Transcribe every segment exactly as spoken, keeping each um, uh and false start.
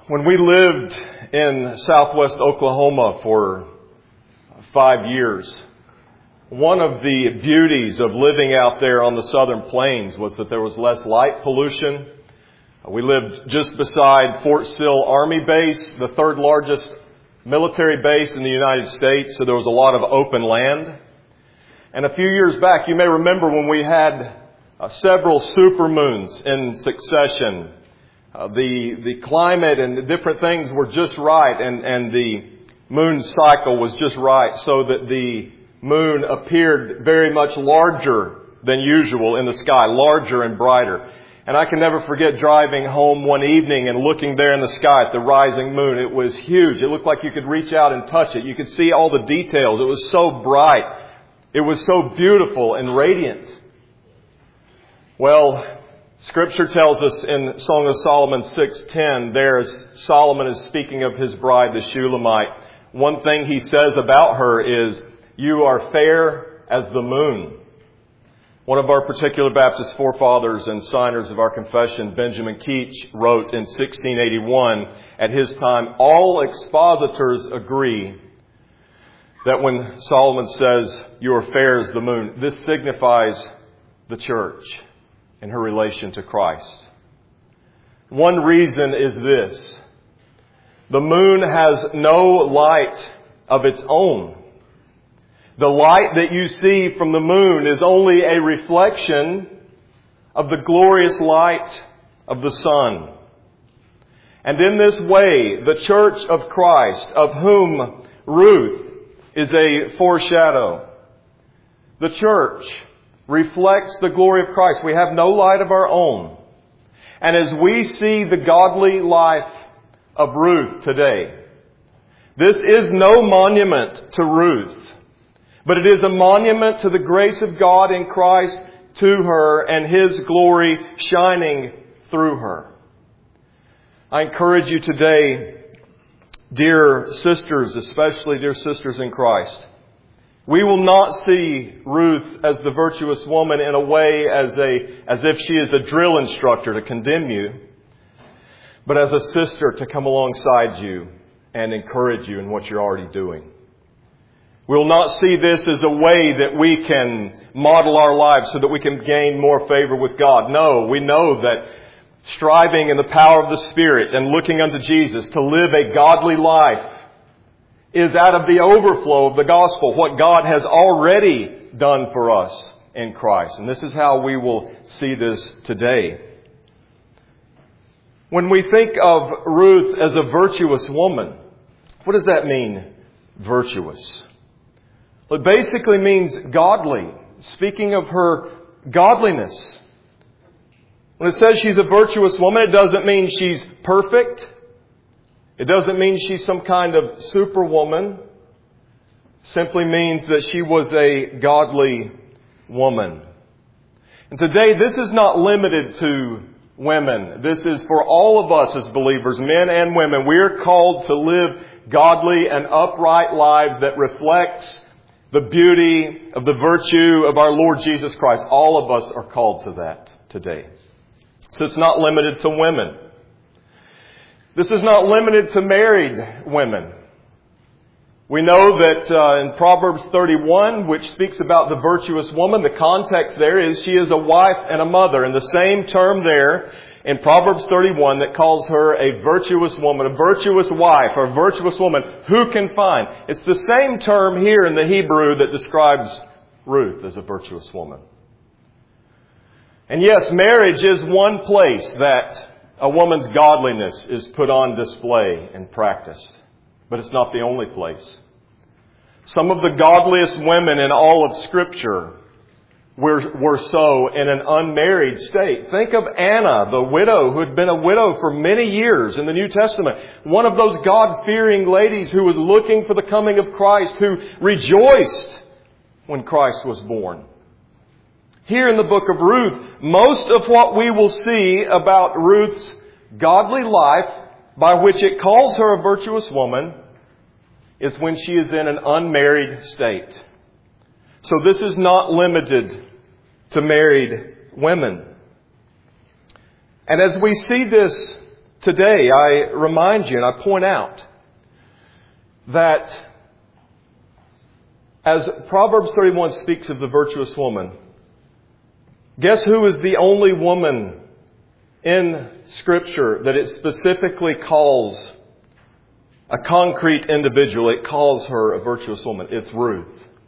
When we lived in southwest Oklahoma for five years, one of the beauties of living out there on the southern plains was that there was less light pollution. We lived just beside Fort Sill Army Base, the third largest military base in the United States, so there was a lot of open land. And a few years back, you may remember when we had uh, several supermoons in succession. Uh, the the climate and the different things were just right, and, and the moon cycle was just right, so that the moon appeared very much larger than usual in the sky, larger and brighter. And I can never forget driving home one evening and looking there in the sky at the rising moon. It was huge. It looked like you could reach out and touch it. You could see all the details. It was so bright. It was so beautiful and radiant. Well, Scripture tells us in Song of Solomon six ten, there as Solomon is speaking of his bride, the Shulamite, one thing he says about her is, "You are fair as the moon." One of our particular Baptist forefathers and signers of our confession, Benjamin Keach, wrote in sixteen eighty-one, at his time, all expositors agree that when Solomon says, "You are fair as the moon," this signifies the church in her relation to Christ. One reason is this: the moon has no light of its own. The light that you see from the moon is only a reflection of the glorious light of the sun. And in this way, the church of Christ, of whom Ruth is a foreshadow, the church reflects the glory of Christ. We have no light of our own. And as we see the godly life of Ruth today, this is no monument to Ruth, but it is a monument to the grace of God in Christ to her and His glory shining through her. I encourage you today, dear sisters, especially dear sisters in Christ, we will not see Ruth as the virtuous woman in a way as a as if she is a drill instructor to condemn you, but as a sister to come alongside you and encourage you in what you're already doing. We will not see this as a way that we can model our lives so that we can gain more favor with God. No, we know that striving in the power of the Spirit and looking unto Jesus to live a godly life is out of the overflow of the gospel, what God has already done for us in Christ. And this is how we will see this today. When we think of Ruth as a virtuous woman, what does that mean, virtuous? Well, it basically means godly, speaking of her godliness. When it says she's a virtuous woman, it doesn't mean she's perfect. It doesn't mean she's some kind of superwoman. It simply means that she was a godly woman. And today, this is not limited to women. This is for all of us as believers, men and women. We're called to live godly and upright lives that reflects the beauty of the virtue of our Lord Jesus Christ. All of us are called to that today. So it's not limited to women. This is not limited to married women. We know that uh, in Proverbs thirty-one, which speaks about the virtuous woman, the context there is she is a wife and a mother. And the same term there in Proverbs thirty-one that calls her a virtuous woman, a virtuous wife, or a virtuous woman, who can find? It's the same term here in the Hebrew that describes Ruth as a virtuous woman. And yes, marriage is one place that a woman's godliness is put on display and practiced. But it's not the only place. Some of the godliest women in all of Scripture were, were so in an unmarried state. Think of Anna, the widow, who had been a widow for many years in the New Testament. One of those God-fearing ladies who was looking for the coming of Christ, who rejoiced when Christ was born. Here in the book of Ruth, most of what we will see about Ruth's godly life, by which it calls her a virtuous woman, is when she is in an unmarried state. So this is not limited to married women. And as we see this today I remind you and I point out that as Proverbs thirty-one speaks of the virtuous woman, guess who is the only woman in Scripture that it specifically calls a concrete individual? It calls her a virtuous woman. It's Ruth.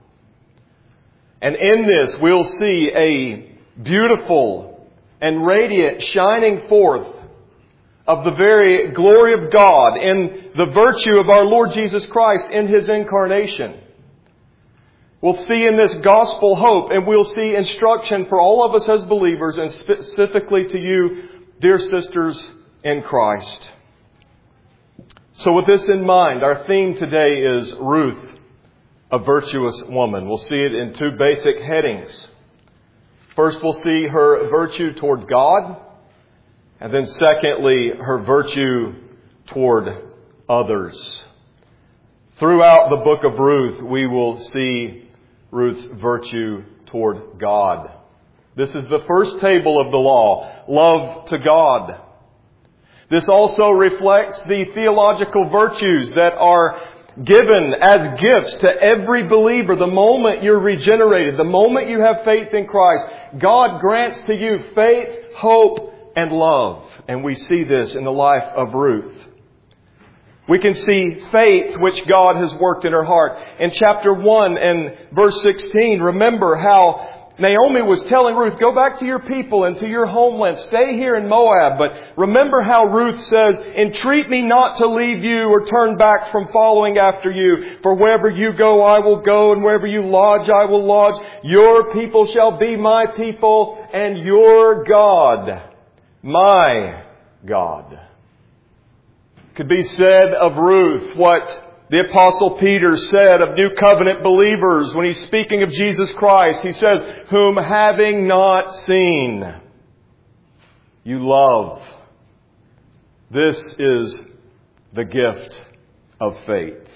And in this we'll see a beautiful and radiant shining forth of the very glory of God in the virtue of our Lord Jesus Christ in His incarnation. We'll see in this gospel hope, and we'll see instruction for all of us as believers, and specifically to you, dear sisters in Christ. So with this in mind, our theme today is Ruth, a virtuous woman. We'll see it in two basic headings. First, we'll see her virtue toward God, and then secondly, her virtue toward others. Throughout the book of Ruth, we will see Ruth's virtue toward God. This is the first table of the law, love to God. This also reflects the theological virtues that are given as gifts to every believer the moment you're regenerated, the moment you have faith in Christ. God grants to you faith, hope, and love. And we see this in the life of Ruth. We can see faith which God has worked in her heart. In chapter one and verse sixteen, remember how Naomi was telling Ruth, go back to your people and to your homeland. Stay here in Moab. But remember how Ruth says, entreat me not to leave you or turn back from following after you. For wherever you go, I will go, and wherever you lodge, I will lodge. Your people shall be my people, and your God, my God. Could be said of Ruth what the Apostle Peter said of New Covenant believers when he's speaking of Jesus Christ. He says, whom having not seen, you love. This is the gift of faith.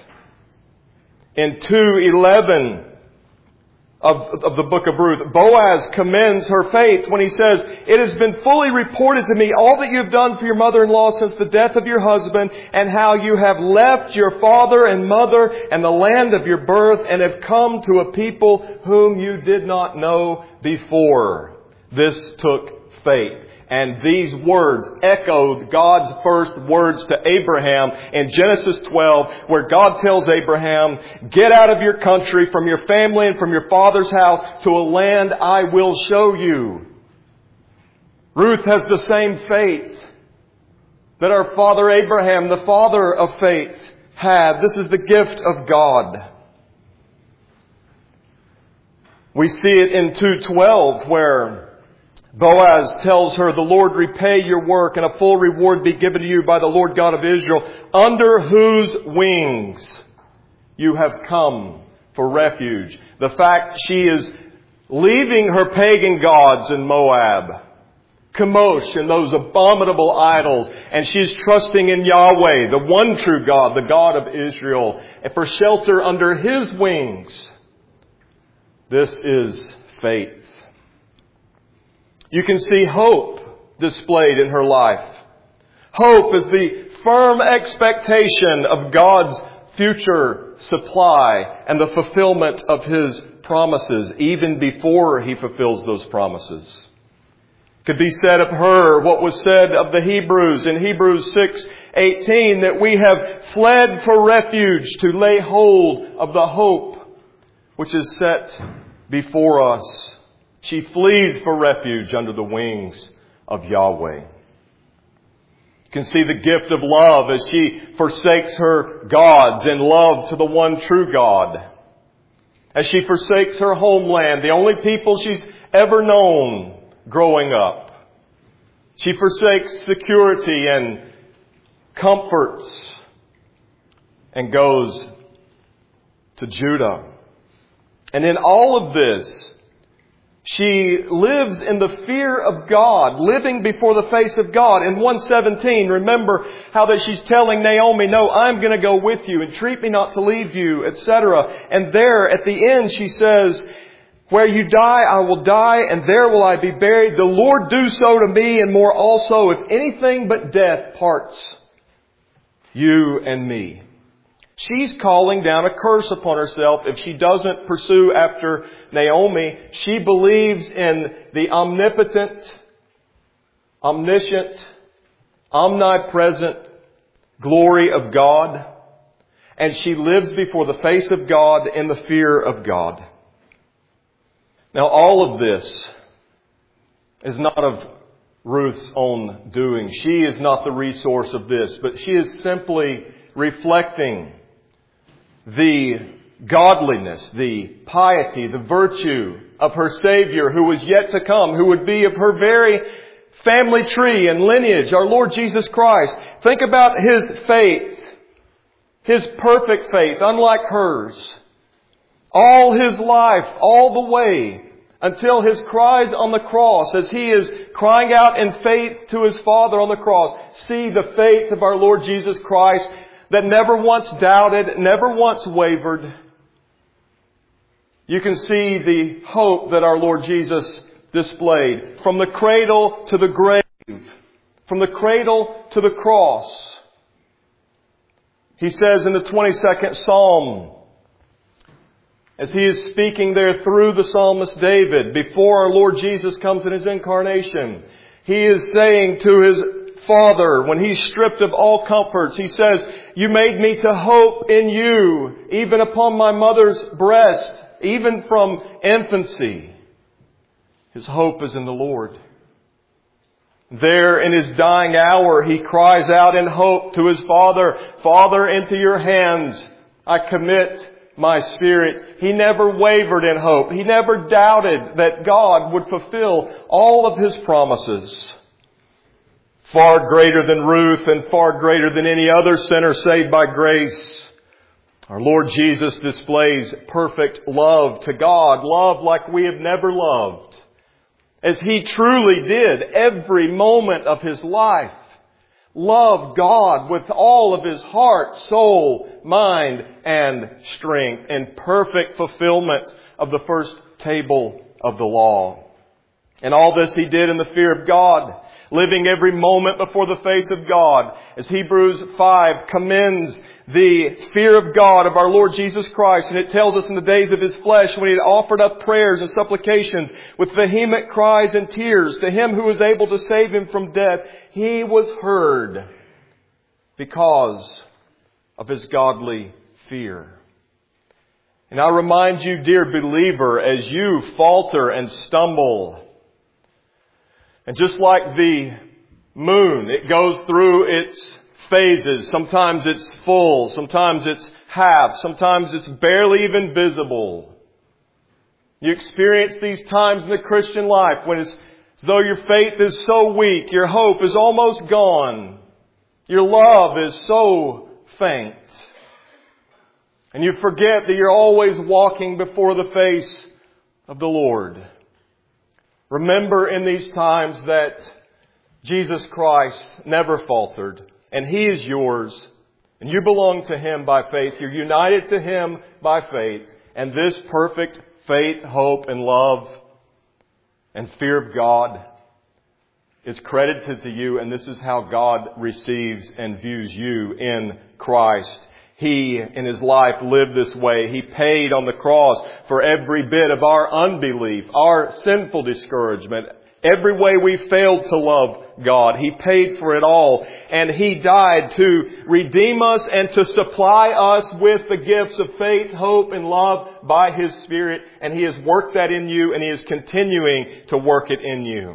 In two eleven of, of the book of Ruth, Boaz commends her faith when he says, it has been fully reported to me all that you have done for your mother-in-law since the death of your husband, and how you have left your father and mother and the land of your birth, and have come to a people whom you did not know before. This took faith. And these words echoed God's first words to Abraham in Genesis twelve, where God tells Abraham, get out of your country, from your family and from your father's house, to a land I will show you. Ruth has the same faith that our father Abraham, the father of faith, had. This is the gift of God. We see it in two twelve, where Boaz tells her, the Lord repay your work, and a full reward be given to you by the Lord God of Israel, under whose wings you have come for refuge. The fact she is leaving her pagan gods in Moab, Chemosh and those abominable idols, and she's trusting in Yahweh, the one true God, the God of Israel, and for shelter under His wings. This is faith. You can see hope displayed in her life. Hope is the firm expectation of God's future supply and the fulfillment of His promises, even before He fulfills those promises. Could be said of her what was said of the Hebrews in Hebrews six eighteen, that we have fled for refuge to lay hold of the hope which is set before us. She flees for refuge under the wings of Yahweh. You can see the gift of love as she forsakes her gods in love to the one true God. As she forsakes her homeland, the only people she's ever known growing up. She forsakes security and comforts and goes to Judah. And in all of this, she lives in the fear of God, living before the face of God. In one seventeen, remember how that she's telling Naomi, no, I'm going to go with you, entreat me not to leave you, et cetera. And there at the end she says, Where you die, I will die, and there will I be buried. The Lord do so to me, and more also, if anything but death parts you and me. She's calling down a curse upon herself if she doesn't pursue after Naomi. She believes in the omnipotent, omniscient, omnipresent glory of God. And she lives before the face of God in the fear of God. Now all of this is not of Ruth's own doing. She is not the resource of this, but she is simply reflecting the godliness, the piety, the virtue of her Savior who was yet to come, who would be of her very family tree and lineage, our Lord Jesus Christ. Think about His faith, His perfect faith, unlike hers. All His life, all the way until His cries on the cross, as He is crying out in faith to His Father on the cross. See the faith of our Lord Jesus Christ that never once doubted, never once wavered. You can see the hope that our Lord Jesus displayed from the cradle to the grave, from the cradle to the cross. He says in the twenty-second Psalm, as he is speaking there through the psalmist David, before our Lord Jesus comes in His incarnation, he is saying to His Father, when he's stripped of all comforts, he says, you made me to hope in You, even upon my mother's breast, even from infancy. His hope is in the Lord. There in His dying hour, he cries out in hope to His Father, Father, into Your hands I commit my spirit. He never wavered in hope. He never doubted that God would fulfill all of His promises. Far greater than Ruth and far greater than any other sinner saved by grace, our Lord Jesus displays perfect love to God, love like we have never loved, as He truly did every moment of His life. Loved God with all of His heart, soul, mind, and strength, in perfect fulfillment of the first table of the law. And all this He did in the fear of God, living every moment before the face of God, as Hebrews five commends the fear of God of our Lord Jesus Christ. And it tells us in the days of His flesh, when He had offered up prayers and supplications with vehement cries and tears to Him who was able to save him from death, He was heard because of His godly fear. And I remind you, dear believer, as you falter and stumble, and just like the moon, it goes through its phases. Sometimes it's full, sometimes it's half, sometimes it's barely even visible. You experience these times in the Christian life when it's as though your faith is so weak, your hope is almost gone, your love is so faint. And you forget that you're always walking before the face of the Lord. Remember in these times that Jesus Christ never faltered, and He is yours, and you belong to Him by faith. You're united to Him by faith, and this perfect faith, hope, and love and fear of God is credited to you, and this is how God receives and views you in Christ. He, in His life, lived this way. He paid on the cross for every bit of our unbelief, our sinful discouragement, every way we failed to love God. He paid for it all. And He died to redeem us and to supply us with the gifts of faith, hope, and love by His Spirit. And He has worked that in you, and He is continuing to work it in you.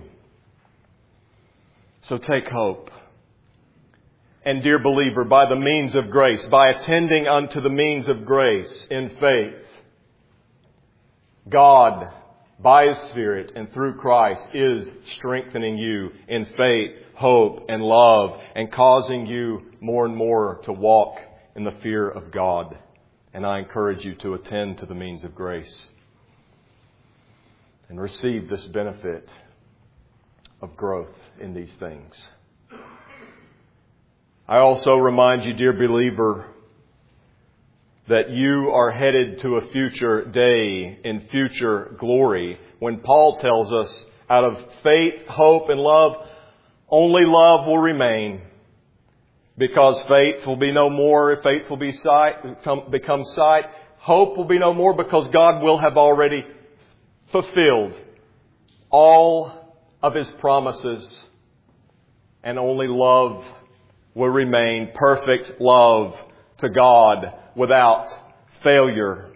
So take hope. And dear believer, by the means of grace, by attending unto the means of grace in faith, God, by His Spirit and through Christ, is strengthening you in faith, hope, and love, and causing you more and more to walk in the fear of God. And I encourage you to attend to the means of grace and receive this benefit of growth in these things. I also remind you, dear believer, that you are headed to a future day in future glory. When Paul tells us, out of faith, hope, and love, only love will remain. Because faith will be no more, faith will be sight, become sight. Hope will be no more because God will have already fulfilled all of His promises. And only love will remain, perfect love to God without failure.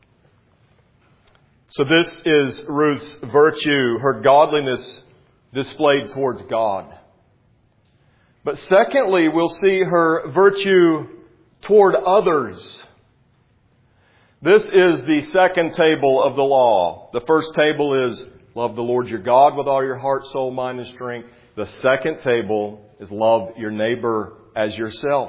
So this is Ruth's virtue, her godliness displayed towards God. But secondly, we'll see her virtue toward others. This is the second table of the law. The first table is love the Lord your God with all your heart, soul, mind, and strength. The second table is love your neighbor as yourself.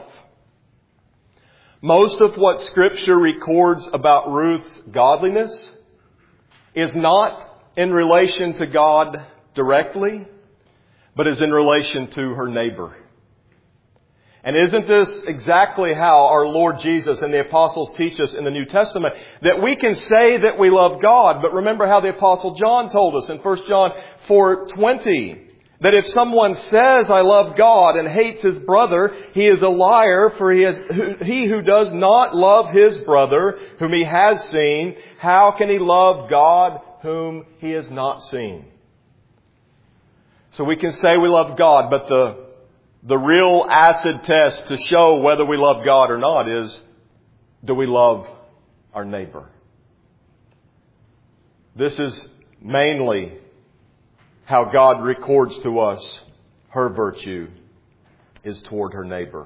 Most of what Scripture records about Ruth's godliness is not in relation to God directly, but is in relation to her neighbor. And isn't this exactly how our Lord Jesus and the apostles teach us in the New Testament? That we can say that we love God, but remember how the apostle John told us in First John four twenty, that if someone says, I love God, and hates his brother, he is a liar, for he, is, he who does not love his brother, whom he has seen, how can he love God, whom he has not seen? So we can say we love God, but the The real acid test to show whether we love God or not is, do we love our neighbor? This is mainly how God records to us her virtue is toward her neighbor.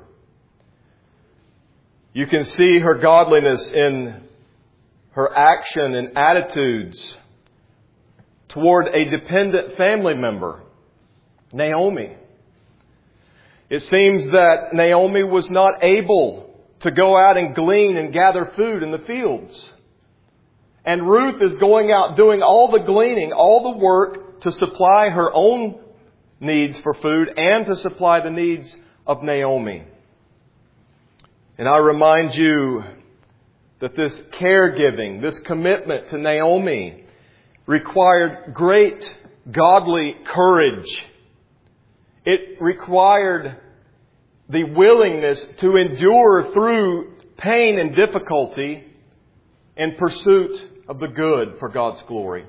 You can see her godliness in her action and attitudes toward a dependent family member, Naomi. It seems that Naomi was not able to go out and glean and gather food in the fields. And Ruth is going out doing all the gleaning, all the work to supply her own needs for food and to supply the needs of Naomi. And I remind you that this caregiving, this commitment to Naomi required great godly courage. It required the willingness to endure through pain and difficulty in pursuit of the good for God's glory.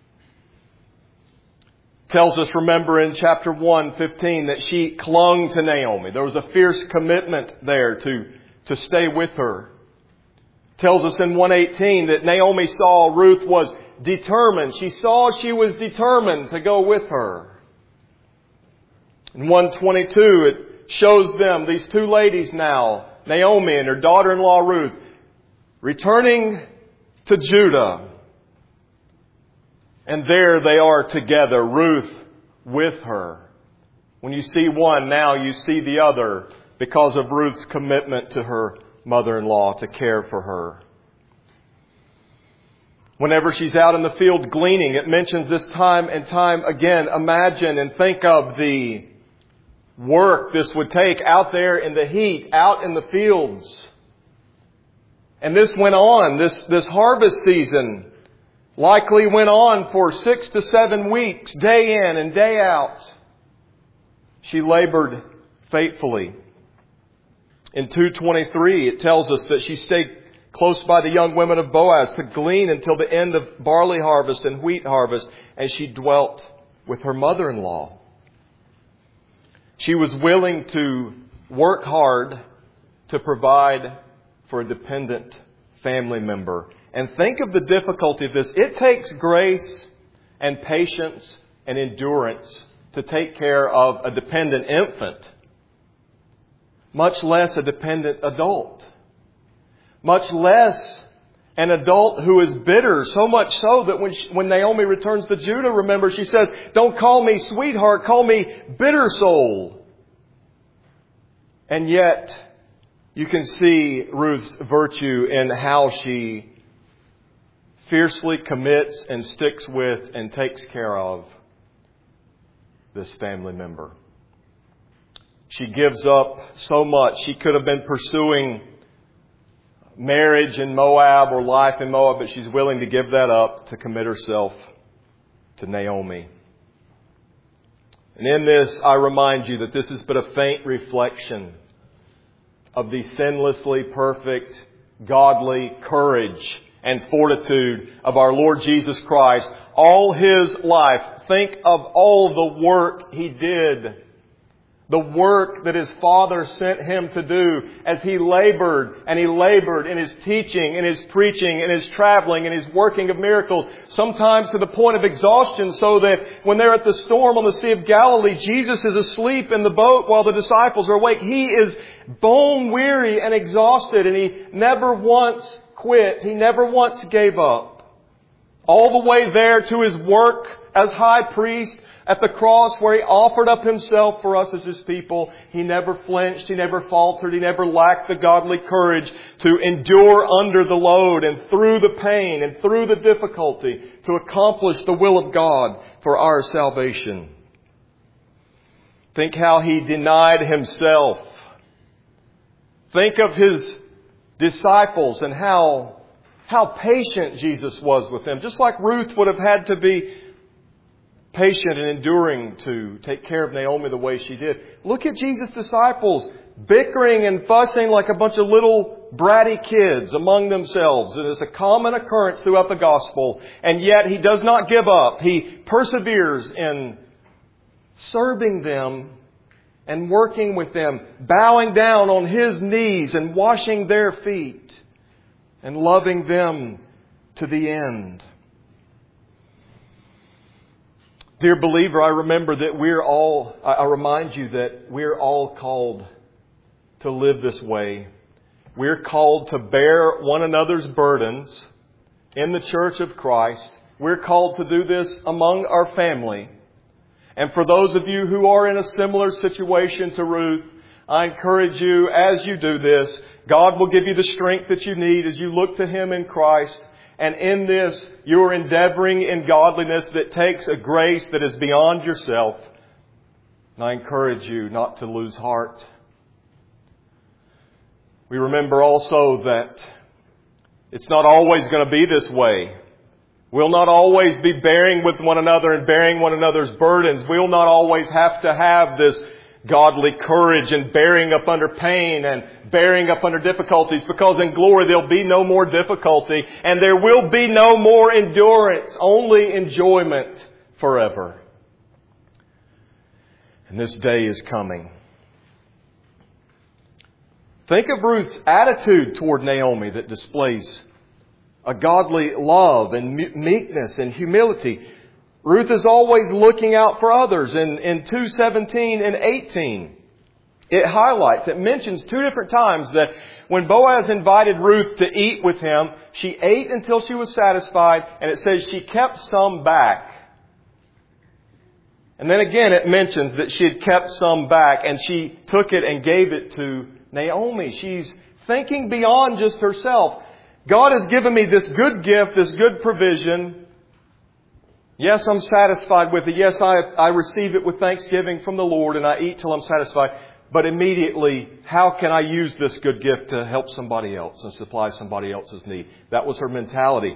It tells us, remember in chapter one fifteen, that she clung to Naomi. There was a fierce commitment there to, to stay with her. It tells us in one eighteen that Naomi saw Ruth was determined. She saw she was determined to go with her. In one twenty-two, it shows them, these two ladies now, Naomi and her daughter-in-law Ruth, returning to Judah. And there they are together, Ruth with her. When you see one, now you see the other because of Ruth's commitment to her mother-in-law to care for her. Whenever she's out in the field gleaning, it mentions this time and time again. Imagine and think of the work this would take out there in the heat, out in the fields. And this went on, this, this harvest season likely went on for six to seven weeks, day in and day out. She labored faithfully. In two twenty-three, it tells us that she stayed close by the young women of Boaz to glean until the end of barley harvest and wheat harvest, and she dwelt with her mother-in-law. She was willing to work hard to provide for a dependent family member. And think of the difficulty of this. It takes grace and patience and endurance to take care of a dependent infant, much less a dependent adult, much less an adult who is bitter, so much so that when she, when Naomi returns to Judah, remember, she says, don't call me sweetheart, call me bitter soul. And yet, you can see Ruth's virtue in how she fiercely commits and sticks with and takes care of this family member. She gives up so much. She could have been pursuing marriage in Moab or life in Moab, but she's willing to give that up to commit herself to Naomi. And in this, I remind you that this is but a faint reflection of the sinlessly perfect, godly courage and fortitude of our Lord Jesus Christ. All His life, think of all the work He did. The work that His Father sent Him to do as He labored and He labored in His teaching, in His preaching, in His traveling, in His working of miracles, sometimes to the point of exhaustion, so that when they're at the storm on the Sea of Galilee, Jesus is asleep in the boat while the disciples are awake. He is bone weary and exhausted, and He never once quit. He never once gave up. All the way there to His work as high priest, at the cross where He offered up Himself for us as His people, He never flinched, He never faltered, He never lacked the godly courage to endure under the load and through the pain and through the difficulty to accomplish the will of God for our salvation. Think how He denied Himself. Think of His disciples and how, how patient Jesus was with them. Just like Ruth would have had to be patient and enduring to take care of Naomi the way she did. Look at Jesus' disciples bickering and fussing like a bunch of little bratty kids among themselves. It is a common occurrence throughout the gospel. And yet He does not give up. He perseveres in serving them and working with them, bowing down on His knees and washing their feet and loving them to the end. Dear believer, I remember that we're all, I remind you that we're all called to live this way. We're called to bear one another's burdens in the church of Christ. We're called to do this among our family. And for those of you who are in a similar situation to Ruth, I encourage you, as you do this, God will give you the strength that you need as you look to Him in Christ. And in this, you are endeavoring in godliness that takes a grace that is beyond yourself. And I encourage you not to lose heart. We remember also that it's not always going to be this way. We'll not always be bearing with one another and bearing one another's burdens. We'll not always have to have this godly courage and bearing up under pain and bearing up under difficulties, because in glory there'll be no more difficulty and there will be no more endurance, only enjoyment forever. And this day is coming. Think of Ruth's attitude toward Naomi that displays a godly love and meekness and humility. Ruth is always looking out for others. In, in two seventeen and eighteen, it highlights, it mentions two different times that when Boaz invited Ruth to eat with him, she ate until she was satisfied, and it says she kept some back. And then again it mentions that she had kept some back, and she took it and gave it to Naomi. She's thinking beyond just herself. God has given me this good gift, this good provision. Yes, I'm satisfied with it. Yes, I, I receive it with thanksgiving from the Lord and I eat till I'm satisfied. But immediately, how can I use this good gift to help somebody else and supply somebody else's need? That was her mentality.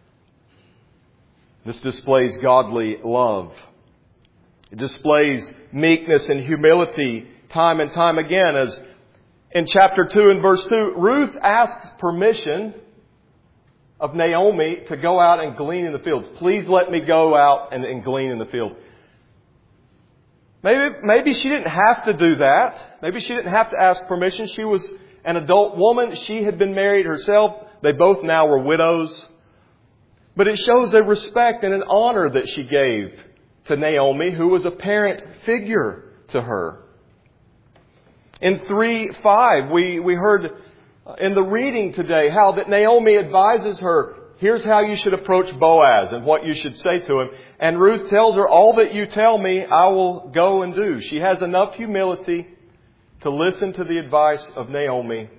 This displays godly love. It displays meekness and humility time and time again. As in chapter two and verse two, Ruth asks permission of Naomi to go out and glean in the fields. Please let me go out and, and glean in the fields. Maybe, maybe she didn't have to do that. Maybe she didn't have to ask permission. She was an adult woman. She had been married herself. They both now were widows. But it shows a respect and an honor that she gave to Naomi, who was a parent figure to her. In three five, we, we heard in the reading today how that Naomi advises her, here's how you should approach Boaz and what you should say to him. And Ruth tells her, all that you tell me, I will go and do. She has enough humility to listen to the advice of Naomi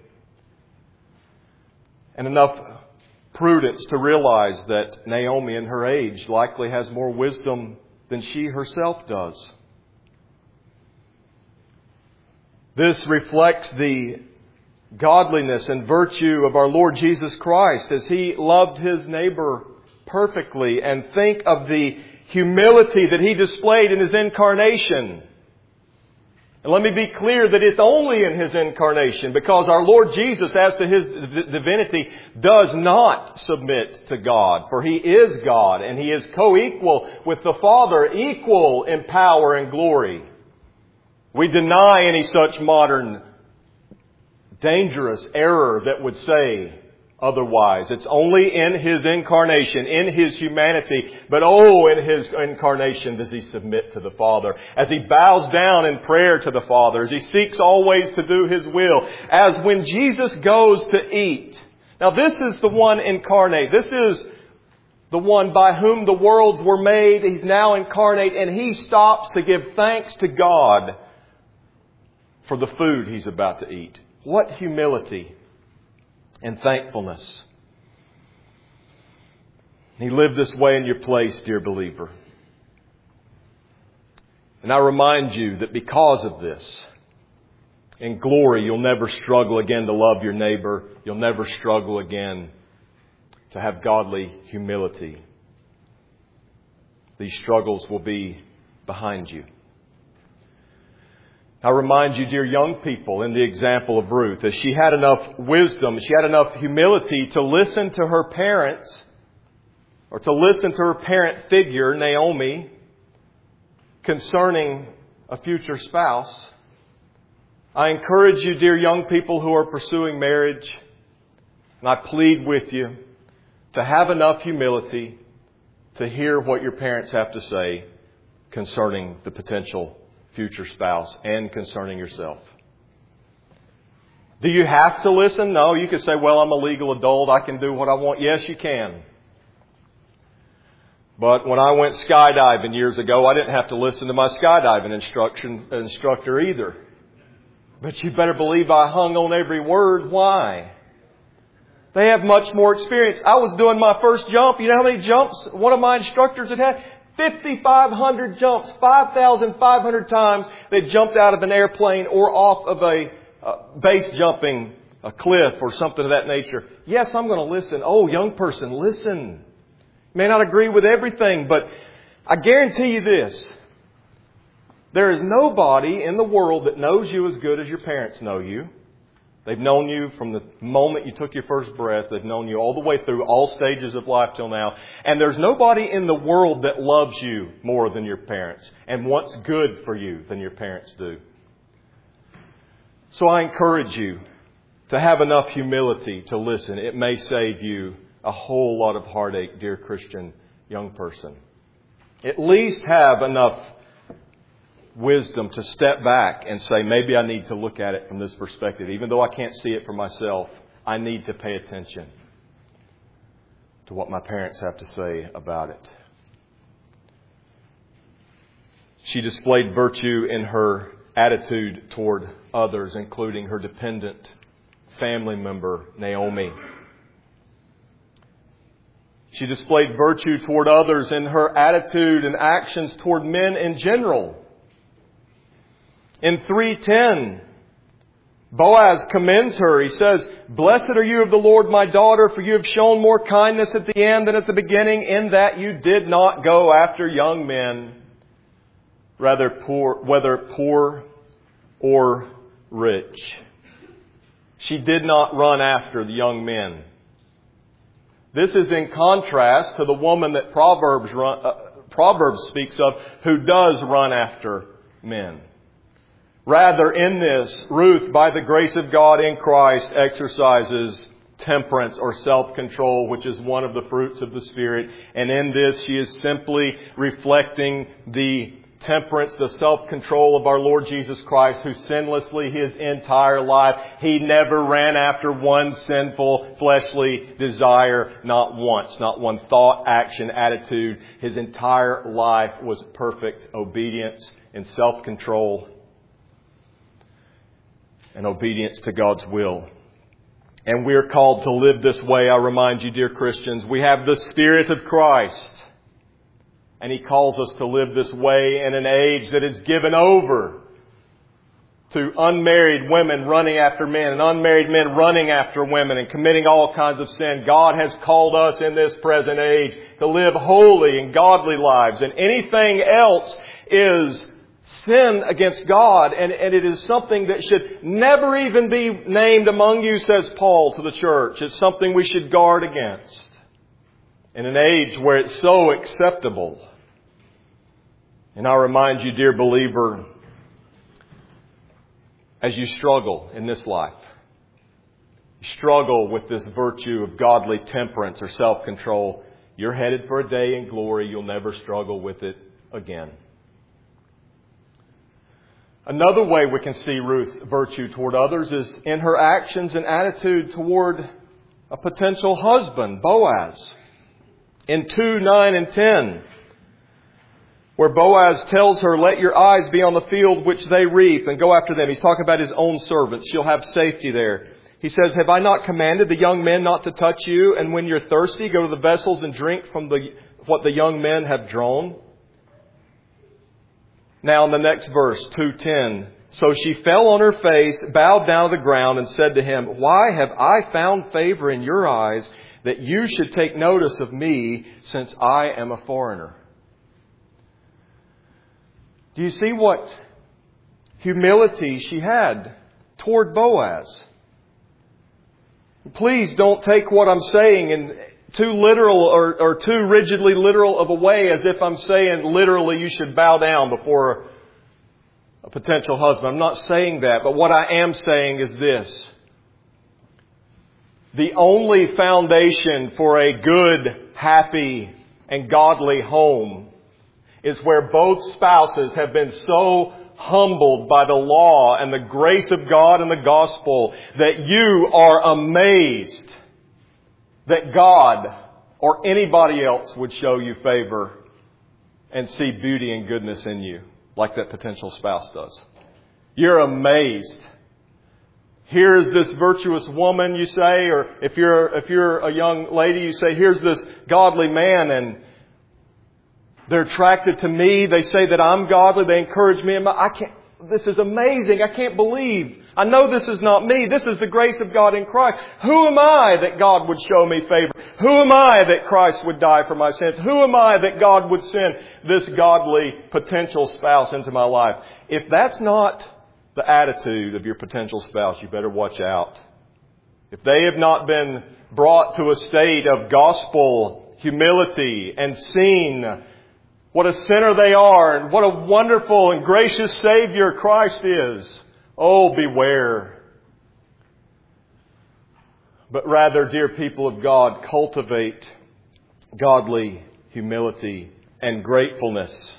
and enough prudence to realize that Naomi in her age likely has more wisdom than she herself does. This reflects the godliness and virtue of our Lord Jesus Christ as He loved His neighbor perfectly, and think of the humility that He displayed in His incarnation. And let me be clear that it's only in His incarnation, because our Lord Jesus, as to His divinity, does not submit to God. For He is God, and He is co-equal with the Father, equal in power and glory. We deny any such modern dangerous error that would say otherwise. It's only in His incarnation, in His humanity, but oh, in His incarnation does He submit to the Father. As He bows down in prayer to the Father, as He seeks always to do His will, as when Jesus goes to eat. Now this is the one incarnate. This is the one by whom the worlds were made. He's now incarnate, and He stops to give thanks to God for the food He's about to eat. What humility and thankfulness. He lived this way in your place, dear believer. And I remind you that because of this, in glory, you'll never struggle again to love your neighbor. You'll never struggle again to have godly humility. These struggles will be behind you. I remind you, dear young people, in the example of Ruth, as she had enough wisdom, she had enough humility to listen to her parents, or to listen to her parent figure, Naomi, concerning a future spouse. I encourage you, dear young people who are pursuing marriage, and I plead with you to have enough humility to hear what your parents have to say concerning the potential future spouse and concerning yourself. Do you have to listen? No, you can say, well, I'm a legal adult. I can do what I want. Yes, you can. But when I went skydiving years ago, I didn't have to listen to my skydiving instruction, instructor either. But you better believe I hung on every word. Why? They have much more experience. I was doing my first jump. You know how many jumps one of my instructors had had? fifty-five hundred jumps, five thousand five hundred times they jumped out of an airplane or off of a uh, base jumping a cliff or something of that nature. Yes, I'm going to listen. Oh, young person, listen. You may not agree with everything, but I guarantee you this. There is nobody in the world that knows you as good as your parents know you. They've known you from the moment you took your first breath. They've known you all the way through all stages of life till now. And there's nobody in the world that loves you more than your parents and wants good for you than your parents do. So I encourage you to have enough humility to listen. It may save you a whole lot of heartache, dear Christian young person. At least have enough wisdom to step back and say, maybe I need to look at it from this perspective. Even though I can't see it for myself, I need to pay attention to what my parents have to say about it. She displayed virtue in her attitude toward others, including her dependent family member, Naomi. She displayed virtue toward others in her attitude and actions toward men in general. In three ten, Boaz commends her. He says, "Blessed are you of the Lord, my daughter, for you have shown more kindness at the end than at the beginning, in that you did not go after young men, rather poor, whether poor or rich." She did not run after the young men. This is in contrast to the woman that Proverbs run, uh, Proverbs speaks of, who does run after men. Rather, in this, Ruth, by the grace of God in Christ, exercises temperance or self-control, which is one of the fruits of the Spirit. And in this, she is simply reflecting the temperance, the self-control of our Lord Jesus Christ, who sinlessly His entire life, He never ran after one sinful fleshly desire, not once, not one thought, action, attitude. His entire life was perfect obedience and self-control and obedience to God's will. And we are called to live this way. I remind you, dear Christians, we have the Spirit of Christ. And He calls us to live this way in an age that is given over to unmarried women running after men and unmarried men running after women and committing all kinds of sin. God has called us in this present age to live holy and godly lives. And anything else is sin against God. And, and it is something that should never even be named among you, says Paul to the church. It's something we should guard against. In an age where it's so acceptable. And I remind you, dear believer, as you struggle in this life, you struggle with this virtue of godly temperance or self-control, you're headed for a day in glory. You'll never struggle with it again. Another way we can see Ruth's virtue toward others is in her actions and attitude toward a potential husband, Boaz. In two, nine, and ten, where Boaz tells her, let your eyes be on the field which they reap and go after them. He's talking about his own servants. She'll have safety there. He says, have I not commanded the young men not to touch you? And when you're thirsty, go to the vessels and drink from the what the young men have drawn. Now in the next verse, two ten. So she fell on her face, bowed down to the ground, and said to him, why have I found favor in your eyes that you should take notice of me, since I am a foreigner? Do you see what humility she had toward Boaz? Please don't take what I'm saying in too literal or, or too rigidly literal of a way, as if I'm saying literally you should bow down before a, a potential husband. I'm not saying that, but what I am saying is this. The only foundation for a good, happy, and godly home is where both spouses have been so humbled by the law and the grace of God and the gospel that you are amazed that God or anybody else would show you favor and see beauty and goodness in you like that potential spouse does. You're amazed. Here's this virtuous woman, you say, or if you're if you're a young lady, you say, here's this godly man, and they're attracted to me. They say that I'm godly. They encourage me. I can't. This is amazing. I can't believe. I know this is not me. This is the grace of God in Christ. Who am I that God would show me favor? Who am I that Christ would die for my sins? Who am I that God would send this godly potential spouse into my life? If that's not the attitude of your potential spouse, you better watch out. If they have not been brought to a state of gospel humility and seen what a sinner they are and what a wonderful and gracious Savior Christ is, oh, beware. But rather, dear people of God, cultivate godly humility and gratefulness.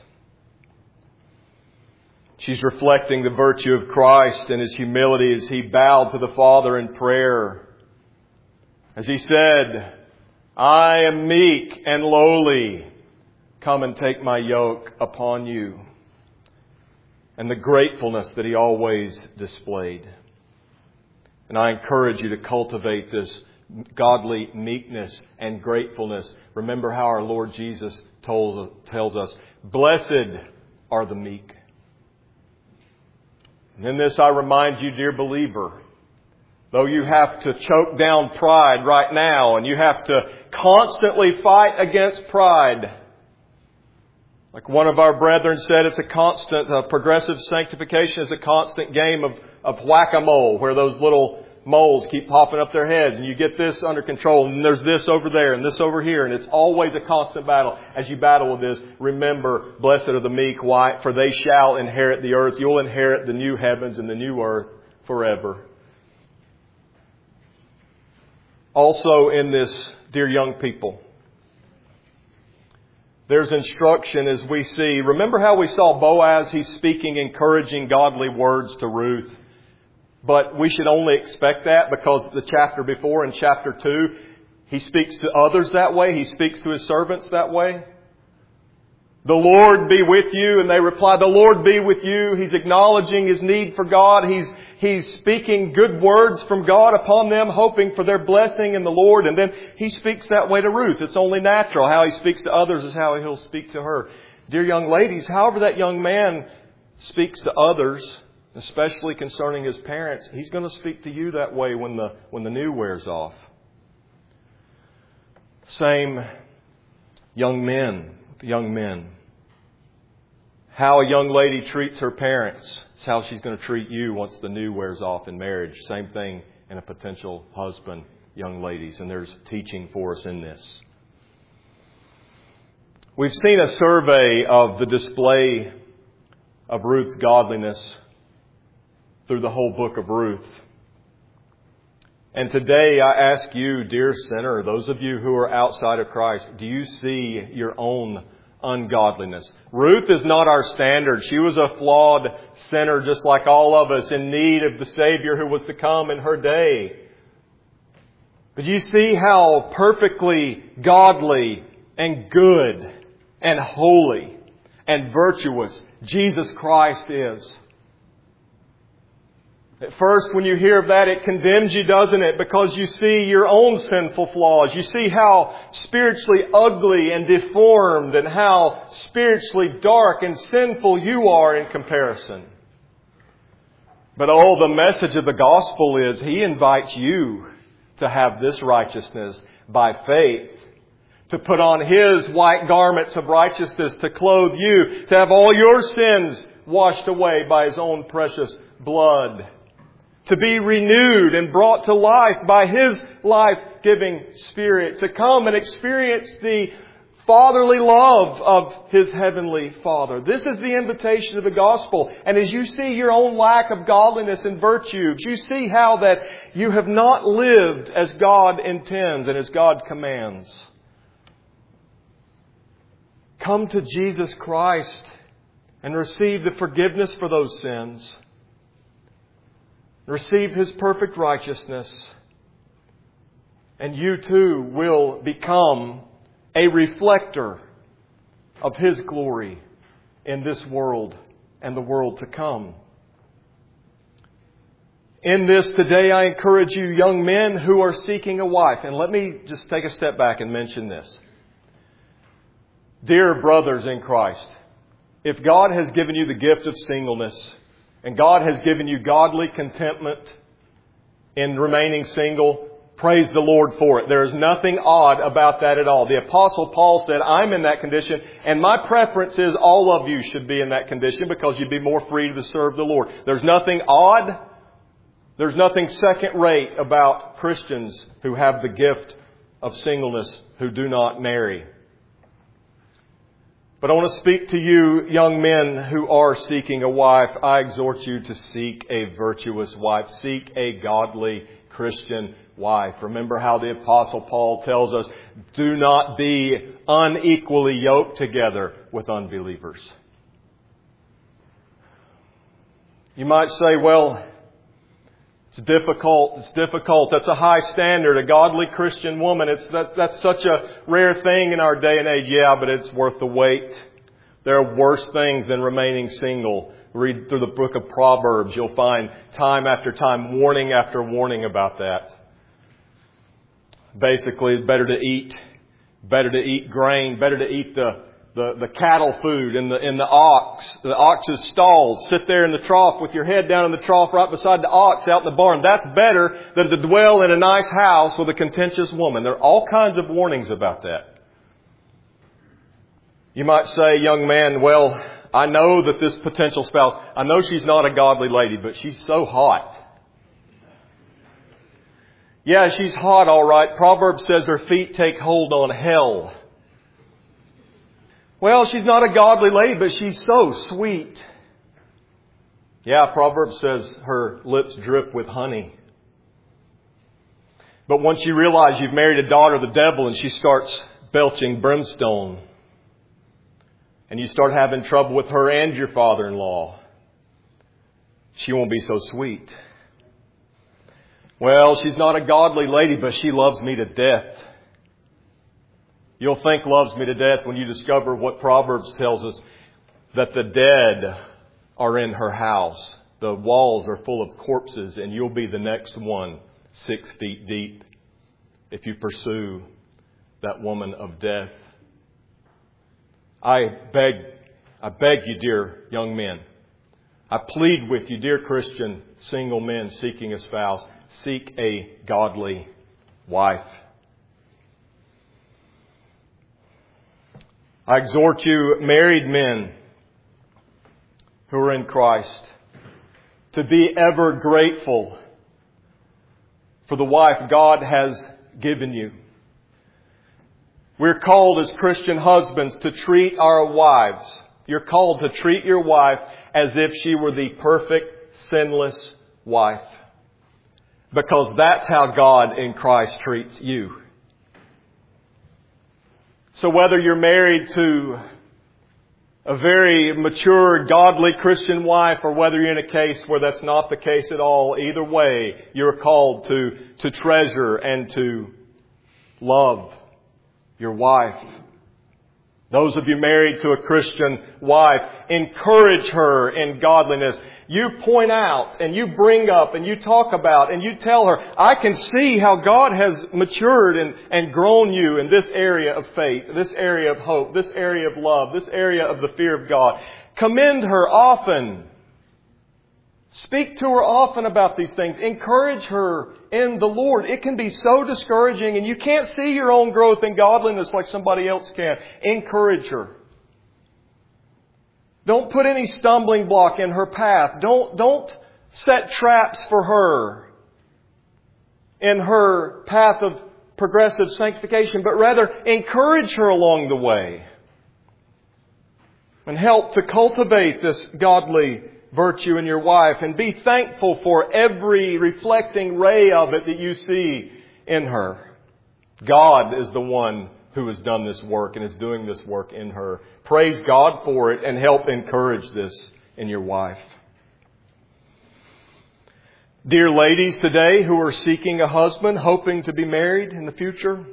She's reflecting the virtue of Christ and His humility as He bowed to the Father in prayer. As He said, I am meek and lowly. Come and take my yoke upon you. And the gratefulness that He always displayed. And I encourage you to cultivate this godly meekness and gratefulness. Remember how our Lord Jesus told, tells us, blessed are the meek. And in this I remind you, dear believer, though you have to choke down pride right now and you have to constantly fight against pride, like one of our brethren said, it's a constant, uh, progressive sanctification is a constant game of, of whack-a-mole, where those little moles keep popping up their heads, and you get this under control, and there's this over there, and this over here, and it's always a constant battle. As you battle with this, remember, blessed are the meek, why? For they shall inherit the earth. You'll inherit the new heavens and the new earth forever. Also in this, dear young people, there's instruction as we see. Remember how we saw Boaz? He's speaking encouraging, godly words to Ruth. But we should only expect that because the chapter before, in chapter two, he speaks to others that way. He speaks to his servants that way. The Lord be with you. And they reply, the Lord be with you. He's acknowledging his need for God. He's, he's speaking good words from God upon them, hoping for their blessing in the Lord. And then he speaks that way to Ruth. It's only natural. How he speaks to others is how he'll speak to her. Dear young ladies, however that young man speaks to others, especially concerning his parents, He's going to speak to you that way when the, when the new wears off. Same young men, young men. How a young lady treats her parents is how she's going to treat you once the new wears off in marriage. Same thing in a potential husband, young ladies. And there's teaching for us in this. We've seen a survey of the display of Ruth's godliness through the whole book of Ruth. And today I ask you, dear sinner, those of you who are outside of Christ, do you see your own ungodliness? Ruth is not our standard. She was a flawed sinner just like all of us, in need of the Savior who was to come in her day. But you see how perfectly godly and good and holy and virtuous Jesus Christ is. At first, when you hear of that, it condemns you, doesn't it? Because you see your own sinful flaws. You see how spiritually ugly and deformed and how spiritually dark and sinful you are in comparison. But oh, the message of the gospel is He invites you to have this righteousness by faith. To put on His white garments of righteousness, to clothe you, to have all your sins washed away by His own precious blood. To be renewed and brought to life by His life-giving Spirit. To come and experience the fatherly love of His Heavenly Father. This is the invitation of the gospel. And as you see your own lack of godliness and virtue, as you see how that you have not lived as God intends and as God commands, come to Jesus Christ and receive the forgiveness for those sins. Receive His perfect righteousness. And you too will become a reflector of His glory in this world and the world to come. In this today, I encourage you young men who are seeking a wife. And let me just take a step back and mention this. Dear brothers in Christ, if God has given you the gift of singleness, and God has given you godly contentment in remaining single, praise the Lord for it. There is nothing odd about that at all. The Apostle Paul said, I'm in that condition, and my preference is all of you should be in that condition because you'd be more free to serve the Lord. There's nothing odd. There's nothing second-rate about Christians who have the gift of singleness who do not marry. But I want to speak to you, young men who are seeking a wife. I exhort you to seek a virtuous wife. Seek a godly Christian wife. Remember how the Apostle Paul tells us, do not be unequally yoked together with unbelievers. You might say, well, it's difficult. It's difficult. That's a high standard. A godly Christian woman. It's that, that's such a rare thing in our day and age. Yeah, but it's worth the wait. There are worse things than remaining single. Read through the book of Proverbs. You'll find time after time, warning after warning about that. Basically, it's better to eat, better to eat grain, better to eat the The, the cattle food in the, in the ox, the ox's stalls. Sit there in the trough with your head down in the trough right beside the ox out in the barn. That's better than to dwell in a nice house with a contentious woman. There are all kinds of warnings about that. You might say, young man, well, I know that this potential spouse, I know she's not a godly lady, but she's so hot. Yeah, she's hot, all right. Proverbs says her feet take hold on hell. Well, she's not a godly lady, but she's so sweet. Yeah, Proverbs says her lips drip with honey. But once you realize you've married a daughter of the devil and she starts belching brimstone, and you start having trouble with her and your father-in-law, she won't be so sweet. Well, she's not a godly lady, but she loves me to death. You'll think loves me to death when you discover what Proverbs tells us, that the dead are in her house. The walls are full of corpses, and you'll be the next one six feet deep if you pursue that woman of death. I beg, I beg you, dear young men, I plead with you, dear Christian single men seeking a spouse, seek a godly wife. I exhort you, married men who are in Christ, to be ever grateful for the wife God has given you. We're called as Christian husbands to treat our wives. You're called to treat your wife as if she were the perfect, sinless wife. Because that's how God in Christ treats you. So whether you're married to a very mature, godly Christian wife, or whether you're in a case where that's not the case at all, either way, you're called to, to treasure and to love your wife. Those of you married to a Christian wife, encourage her in godliness. You point out and you bring up and you talk about and you tell her, I can see how God has matured and, and grown you in this area of faith, this area of hope, this area of love, this area of the fear of God. Commend her often. Speak to her often about these things. Encourage her in the Lord. It can be so discouraging and you can't see your own growth in godliness like somebody else can. Encourage her. Don't put any stumbling block in her path. Don't, don't set traps for her in her path of progressive sanctification, but rather encourage her along the way and help to cultivate this godly virtue in your wife, and be thankful for every reflecting ray of it that you see in her. God is the one who has done this work and is doing this work in her. Praise God for it and help encourage this in your wife. Dear ladies today who are seeking a husband, hoping to be married in the future,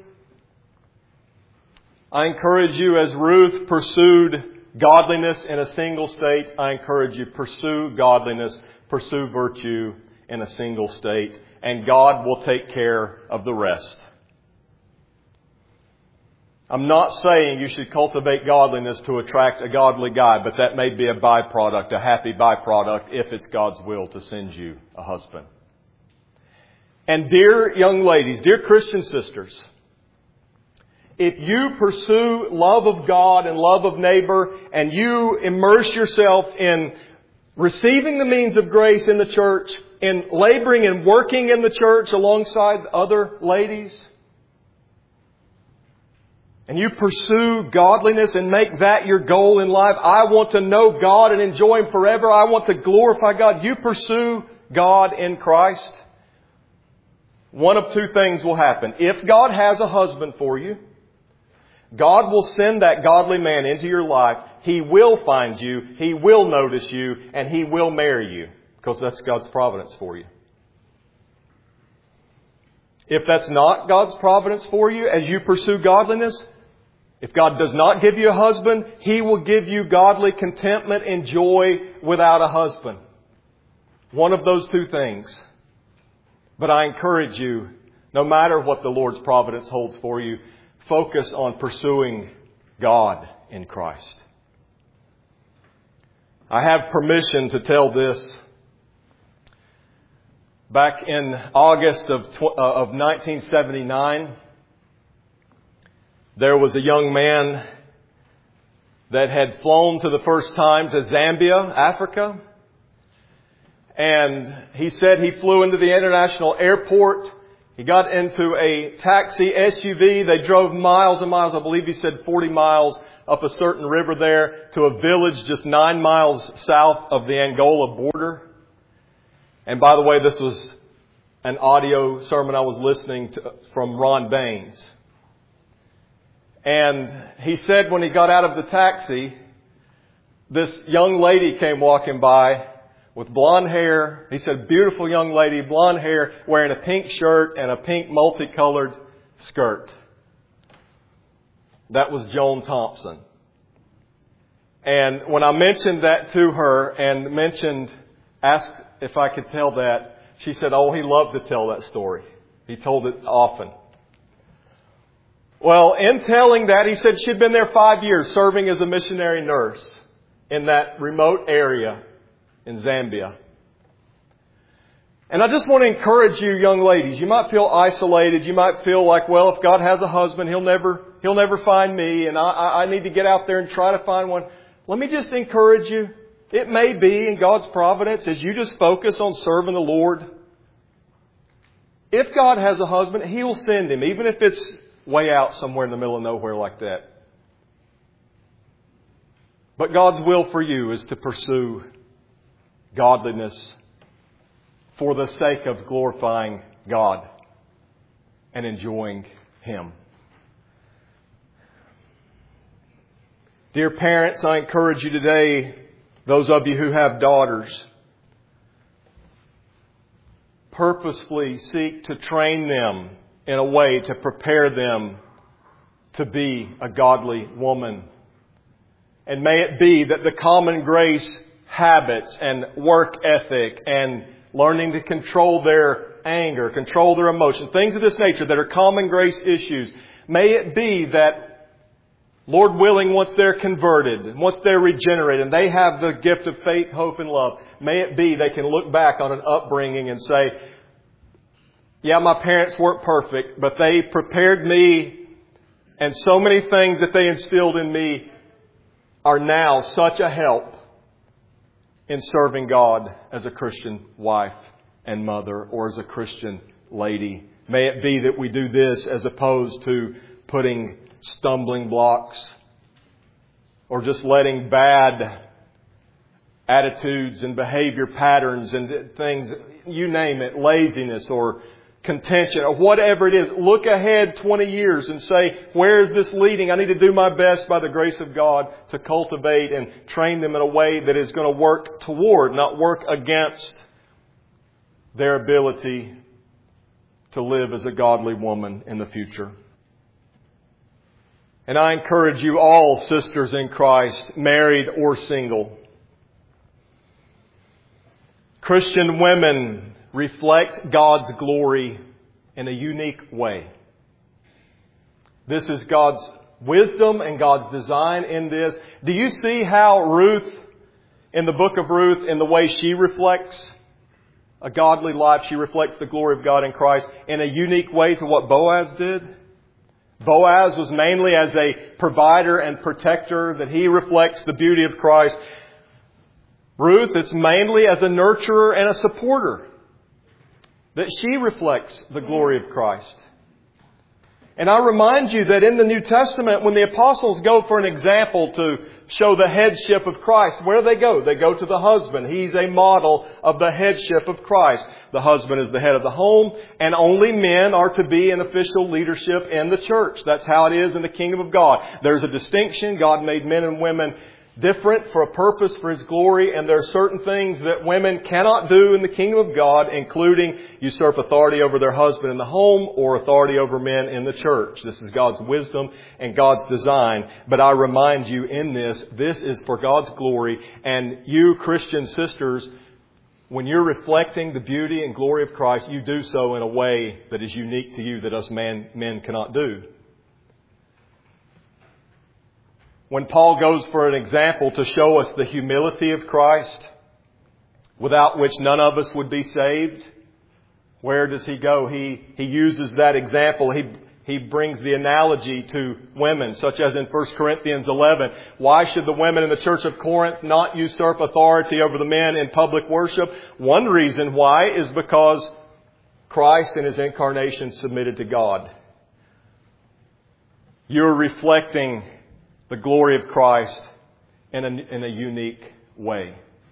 I encourage you, as Ruth pursued godliness in a single state, I encourage you, pursue godliness, pursue virtue in a single state, and God will take care of the rest. I'm not saying you should cultivate godliness to attract a godly guy, but that may be a byproduct, a happy byproduct, if it's God's will to send you a husband. And dear young ladies, dear Christian sisters, if you pursue love of God and love of neighbor, and you immerse yourself in receiving the means of grace in the church, in laboring and working in the church alongside other ladies, and you pursue godliness and make that your goal in life, I want to know God and enjoy Him forever, I want to glorify God, you pursue God in Christ, one of two things will happen. If God has a husband for you, God will send that godly man into your life. He will find you. He will notice you. And He will marry you. Because that's God's providence for you. If that's not God's providence for you as you pursue godliness, if God does not give you a husband, He will give you godly contentment and joy without a husband. One of those two things. But I encourage you, no matter what the Lord's providence holds for you, focus on pursuing God in Christ. I have permission to tell this. Back in August of, uh, of nineteen seventy-nine, there was a young man that had flown to the first time to Zambia, Africa. And he said he flew into the international airport. He got into a taxi S U V. They drove miles and miles. I believe he said forty miles up a certain river there to a village just nine miles south of the Angola border. And by the way, this was an audio sermon I was listening to from Ron Baines. And he said when he got out of the taxi, this young lady came walking by with blonde hair. He said, beautiful young lady, blonde hair, wearing a pink shirt and a pink multicolored skirt. That was Joan Thompson. And when I mentioned that to her and mentioned, asked if I could tell that, she said, oh, he loved to tell that story. He told it often. Well, in telling that, he said she'd been there five years serving as a missionary nurse in that remote area in Zambia. And I just want to encourage you, young ladies. You might feel isolated. You might feel like, well, if God has a husband, He'll never, He'll never find me, and I, I need to get out there and try to find one. Let me just encourage you. It may be in God's providence as you just focus on serving the Lord. If God has a husband, He will send him, even if it's way out somewhere in the middle of nowhere like that. But God's will for you is to pursue godliness for the sake of glorifying God and enjoying Him. Dear parents, I encourage you today, those of you who have daughters, purposefully seek to train them in a way to prepare them to be a godly woman. And may it be that the common grace habits and work ethic and learning to control their anger, control their emotion, things of this nature that are common grace issues, may it be that, Lord willing, once they're converted, once they're regenerated, and they have the gift of faith, hope, and love, may it be they can look back on an upbringing and say, yeah, my parents weren't perfect, but they prepared me, and so many things that they instilled in me are now such a help in serving God as a Christian wife and mother, or as a Christian lady. May it be that we do this as opposed to putting stumbling blocks or just letting bad attitudes and behavior patterns and things, you name it, laziness or contention or whatever it is. Look ahead twenty years and say, where is this leading? I need to do my best by the grace of God to cultivate and train them in a way that is going to work toward, not work against their ability to live as a godly woman in the future. And I encourage you all, sisters in Christ, married or single. Christian women reflect God's glory in a unique way. This is God's wisdom and God's design in this. Do you see how Ruth, in the book of Ruth, in the way she reflects a godly life, she reflects the glory of God in Christ in a unique way to what Boaz did? Boaz was mainly as a provider and protector, that he reflects the beauty of Christ. Ruth is mainly as a nurturer and a supporter, that she reflects the glory of Christ. And I remind you that in the New Testament, when the apostles go for an example to show the headship of Christ, where do they go? They go to the husband. He's a model of the headship of Christ. The husband is the head of the home, and only men are to be in official leadership in the church. That's how it is in the kingdom of God. There's a distinction. God made men and women different for a purpose, for His glory, and there are certain things that women cannot do in the kingdom of God, including usurp authority over their husband in the home or authority over men in the church. This is God's wisdom and God's design. But I remind you in this, this is for God's glory, and you Christian sisters, when you're reflecting the beauty and glory of Christ, you do so in a way that is unique to you, that us man, men cannot do. When Paul goes for an example to show us the humility of Christ, without which none of us would be saved, where does he go? He, he uses that example. He, he brings the analogy to women, such as in First Corinthians eleven. Why should the women in the church of Corinth not usurp authority over the men in public worship? One reason why is because Christ in His incarnation submitted to God. You're reflecting the glory of Christ in a, in a unique way.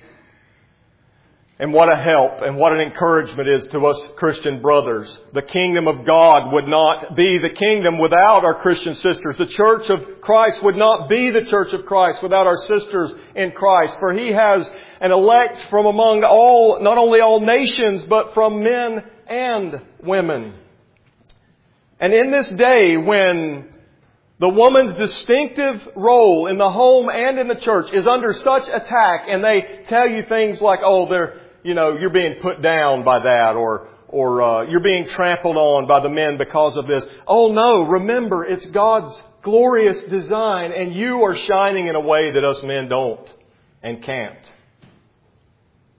And what a help and what an encouragement is to us Christian brothers. The kingdom of God would not be the kingdom without our Christian sisters. The church of Christ would not be the church of Christ without our sisters in Christ. For He has an elect from among all, not only all nations, but from men and women. And in this day when the woman's distinctive role in the home and in the church is under such attack, and they tell you things like, oh, they're, you know, you're being put down by that, or or uh, you're being trampled on by the men because of this. Oh no, remember, it's God's glorious design, and you are shining in a way that us men don't and can't.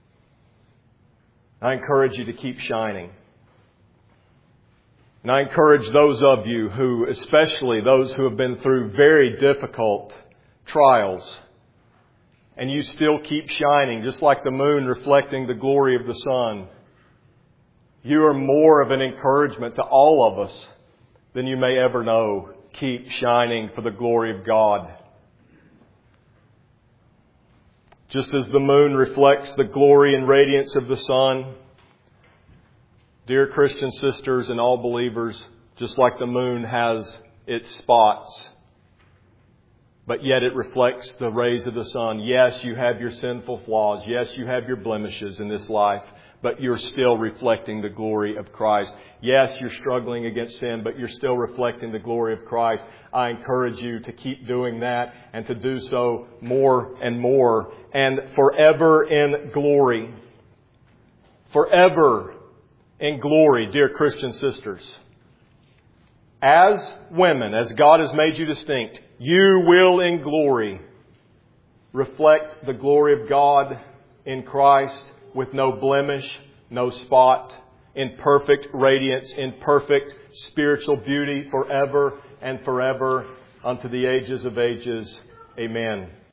I encourage you to keep shining. And I encourage those of you who, especially those who have been through very difficult trials, and you still keep shining, just like the moon reflecting the glory of the sun. You are more of an encouragement to all of us than you may ever know. Keep shining for the glory of God. Just as the moon reflects the glory and radiance of the sun, dear Christian sisters and all believers, just like the moon has its spots, but yet it reflects the rays of the sun. Yes, you have your sinful flaws. Yes, you have your blemishes in this life, but you're still reflecting the glory of Christ. Yes, you're struggling against sin, but you're still reflecting the glory of Christ. I encourage you to keep doing that and to do so more and more and forever in glory. Forever in glory, dear Christian sisters. As women, as God has made you distinct, you will in glory reflect the glory of God in Christ with no blemish, no spot, in perfect radiance, in perfect spiritual beauty forever and forever unto the ages of ages. Amen.